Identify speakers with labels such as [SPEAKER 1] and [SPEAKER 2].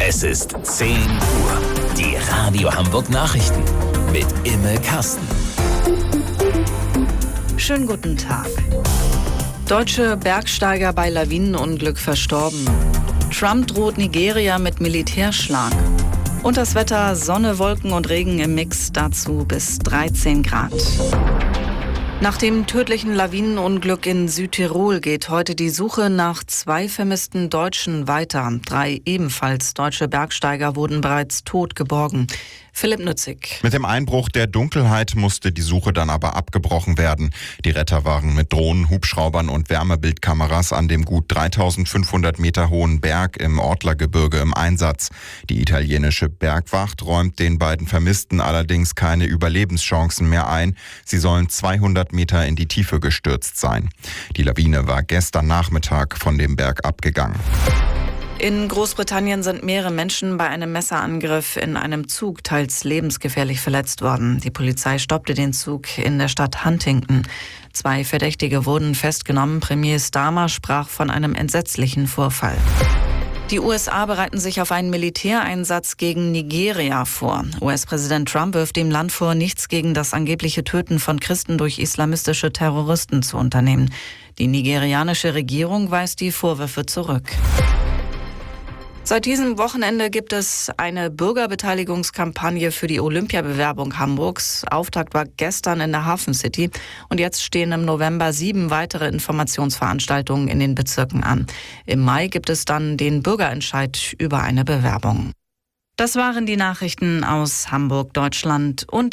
[SPEAKER 1] Es ist 10 Uhr. Die Radio Hamburg Nachrichten mit Imme Kasten.
[SPEAKER 2] Schönen guten Tag. Deutsche Bergsteiger bei Lawinenunglück verstorben. Trump droht Nigeria mit Militärschlag. Und das Wetter: Sonne, Wolken und Regen im Mix, dazu bis 13 Grad. Nach dem tödlichen Lawinenunglück in Südtirol geht heute die Suche nach 2 vermissten Deutschen weiter. 3 ebenfalls deutsche Bergsteiger wurden bereits tot geborgen. Philipp Nützig.
[SPEAKER 3] Mit dem Einbruch der Dunkelheit musste die Suche dann aber abgebrochen werden. Die Retter waren mit Drohnen, Hubschraubern und Wärmebildkameras an dem gut 3500 Meter hohen Berg im Ortlergebirge im Einsatz. Die italienische Bergwacht räumt den beiden Vermissten allerdings keine Überlebenschancen mehr ein. Sie sollen 200 Meter in die Tiefe gestürzt sein. Die Lawine war gestern Nachmittag von dem Berg abgegangen.
[SPEAKER 2] In Großbritannien sind mehrere Menschen bei einem Messerangriff in einem Zug teils lebensgefährlich verletzt worden. Die Polizei stoppte den Zug in der Stadt Huntington. 2 Verdächtige wurden festgenommen. Premier Starmer sprach von einem entsetzlichen Vorfall. Die USA bereiten sich auf einen Militäreinsatz gegen Nigeria vor. US-Präsident Trump wirft dem Land vor, nichts gegen das angebliche Töten von Christen durch islamistische Terroristen zu unternehmen. Die nigerianische Regierung weist die Vorwürfe zurück. Seit diesem Wochenende gibt es eine Bürgerbeteiligungskampagne für die Olympiabewerbung Hamburgs. Auftakt war gestern in der Hafen City und jetzt stehen im November 7 weitere Informationsveranstaltungen in den Bezirken an. Im Mai gibt es dann den Bürgerentscheid über eine Bewerbung. Das waren die Nachrichten aus Hamburg, Deutschland und